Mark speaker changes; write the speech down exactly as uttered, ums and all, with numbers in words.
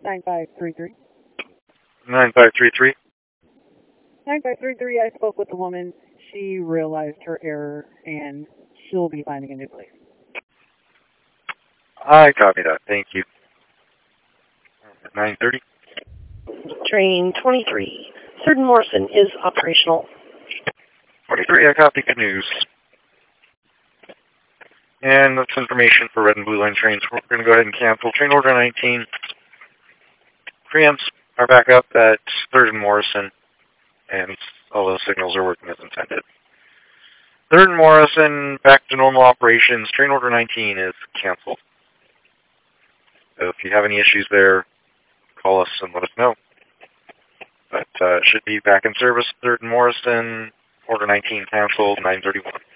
Speaker 1: nine five three three.
Speaker 2: nine five three three.
Speaker 1: nine five three three, I spoke with the woman. She realized her error, and she'll be finding a new place.
Speaker 2: I copy that. Thank you. nine thirty.
Speaker 3: Train twenty-three. Third and Morrison is operational.
Speaker 2: twenty-three, I copy. Good news. And that's information for red and blue line trains. We're going to go ahead and cancel train order nineteen. Preamps are back up at third and Morrison, and all those signals are working as intended. third and Morrison, back to normal operations. Train order nineteen is canceled. So if you have any issues there, call us and let us know. But uh, it should be back in service. third and Morrison, order nineteen canceled, nine thirty-one.